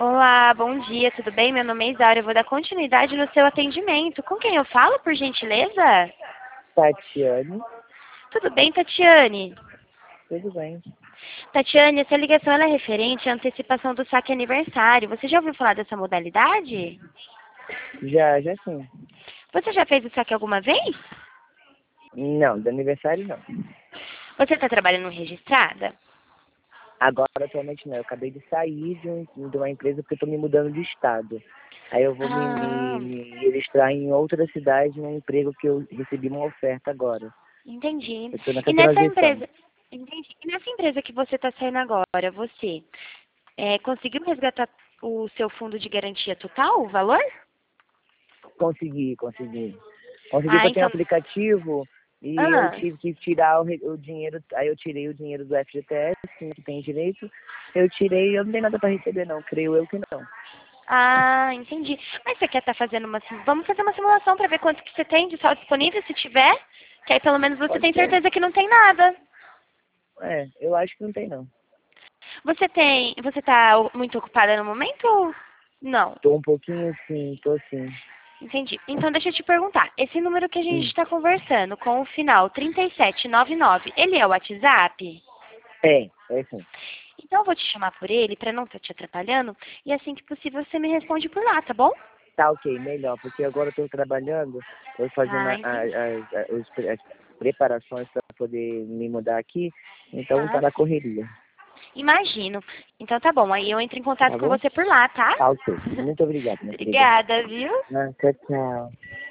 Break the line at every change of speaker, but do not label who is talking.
Olá, bom dia, tudo bem? Meu nome é Isaura, eu vou dar continuidade no seu atendimento. Com quem eu falo, por gentileza?
Tatiane,
Tudo bem, Tatiane?
tudo bem.
Tatiane, essa ligação ela é referente à antecipação do saque aniversário. Você já ouviu falar dessa modalidade?
Já sim.
Você já fez o saque alguma vez?
Não, do aniversário não.
Você está trabalhando registrada?
Agora atualmente não. Eu acabei de sair de uma empresa porque eu estou me mudando de estado. Aí eu vou
Ah,
me registrar em outra cidade, num emprego que eu recebi uma oferta agora.
entendi.
Eu estou
E
nessa
nessa
transição.
empresa, entendi. E nessa empresa que você está saindo agora, você conseguiu resgatar o seu fundo de garantia total, o valor?
Consegui. Consegui
Ah,
que eu tenho um
então.
aplicativo e eu
Ah,
tive que tirar o dinheiro. Aí eu tirei o dinheiro do FGTS, que tem direito. Eu tirei, eu não tenho nada para receber não, creio eu que não.
ah, entendi. Mas você quer estar fazendo uma... Vamos fazer uma simulação para ver quanto que você tem de saldo disponível, se tiver, que aí pelo menos você
Pode
tem
ser.
certeza que não tem nada.
Eu acho que não tem não.
Você tá muito ocupada no momento ou não?
Tô um pouquinho sim, tô sim.
Entendi. Então deixa eu te perguntar, esse número que a gente
Hum.
está conversando com o final 3799, ele é o WhatsApp?
É sim.
Então eu vou te chamar por ele para não estar te atrapalhando e assim que possível você me responde por lá, tá bom?
Tá ok, melhor, porque agora eu tô trabalhando, tô fazendo
Ah, entendi.
as preparações para poder me mudar aqui, então
Ah,
tá na
sim.
correria,
Imagino. Então tá bom, aí eu entro em contato
tá
com
bom?
você por lá, tá?
Tá ok. Muito obrigado, minha querida.
Obrigada, viu?
Tchau, tchau.